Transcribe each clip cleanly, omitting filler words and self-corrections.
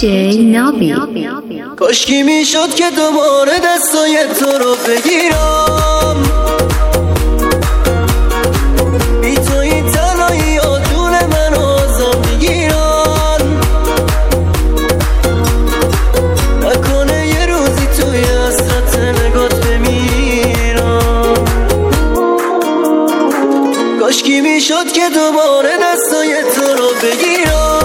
نابی. کاشکی میشد که دوباره دستای تو رو بگیرم، بی تو این تنهایی ها جون من آزم میگیرن، نکنه یه روزی توی حسرت نگات بمیرم. کاشکی میشد که دوباره دستای تو رو بگیرم،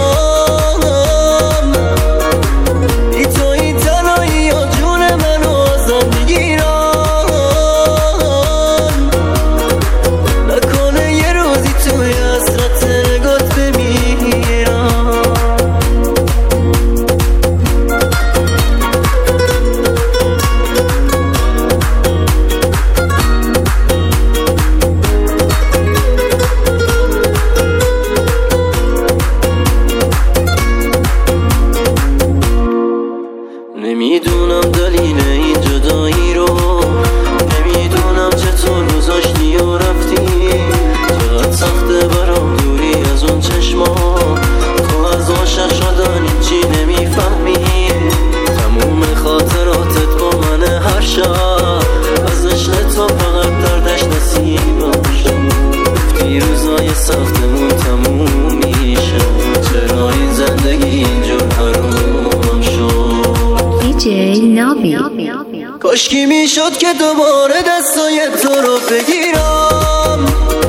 نمیدونم دلیل این جدایی رو، نمیدونم چطور گذاشتی و رفتی، چقدر سخته برام دوری از اون چشما، تو از عاشق شدن چی نمیفهمی، تموم خاطراتت با من هر شب، از عشق تو فقط دردش نصیبم شد، گفتی روزای سختمون تموم میشه، چرا این زندگی اینجور حروم شد. نابی. کاشکی میشد که دوباره دستای تو رو بگیرم،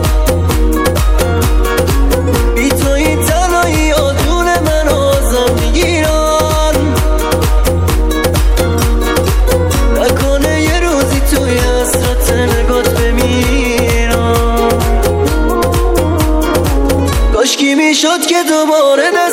بی تو این تنهایی ها جون من آزم میگیرن، نکنه یه روزی توی حسرت نگات بمیرم. کاشکی میشد که دوباره